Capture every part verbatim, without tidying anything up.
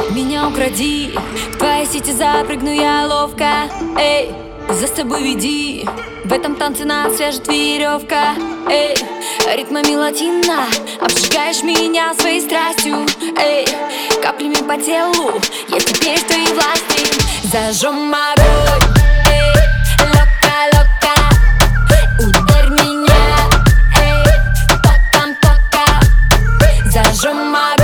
Меня укради, в твоей сети запрыгну я ловко. Эй, за собой веди, в этом танце нас свяжет веревка. Эй, ритмами латино обжигаешь меня своей страстью. Эй, каплями по телу я теперь в твоей власти. Зажжем огонь. Эй, лока-лока, ударь меня. Эй, токам-тока, зажжем огонь.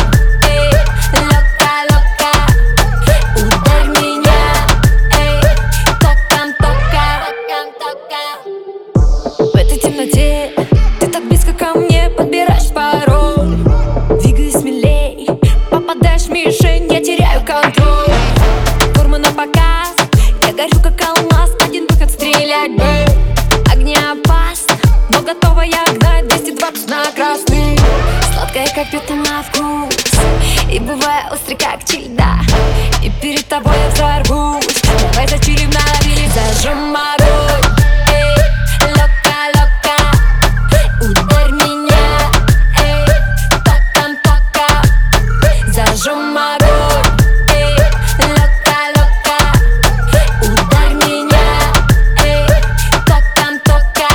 Ты так близко ко мне, подбираешь пароль. Двигай смелей, попадаешь в мишень, я теряю контроль. Форма на показ, я горю как алмаз. Один выход стрелять бы, огня опасно, но готова я гнать двести двадцать на красный. Сладкая, как пята на вкус, и бывая острый, как чильда. И перед тобой я взорвусь. Давай зачилим на берег, зажжем огонь. Зажжем огонь. Эй, лока-лока, ударь меня. Эй, токам-тока.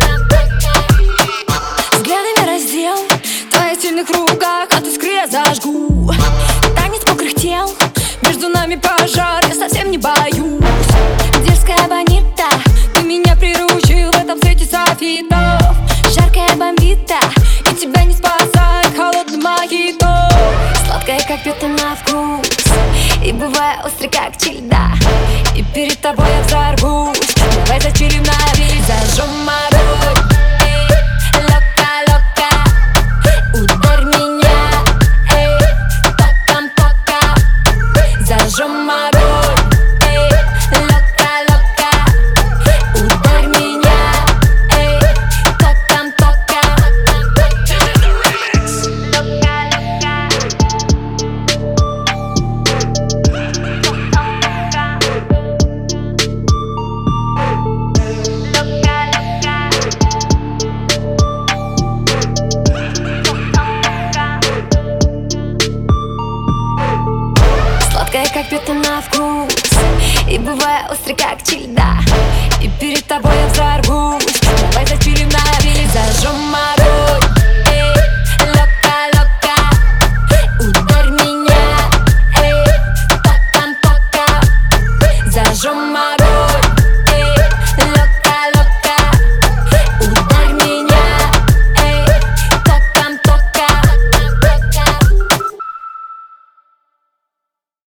Взглядами раздел в твоих сильных руках, от искры я зажгу. Танец мокрых тел, между нами пожар, я совсем не боюсь. Дерзкая бонита, ты меня приручил в этом свете софитов. Жаркая бомбита, и тебя не спасает холодный мохито. Сладкая, как пята на вкус, и бывая острый, как чильда. И перед тобой я взорвусь. Давай зачилим на берег, зажжем огонь. Эй, лока-лока, ударь меня. Эй, токам-тока, зажжем огонь. Эй, лока-лока, ударь меня. Эй, токам-тока. Сладкая, как пята на вкус, и бывая острый, как чильда.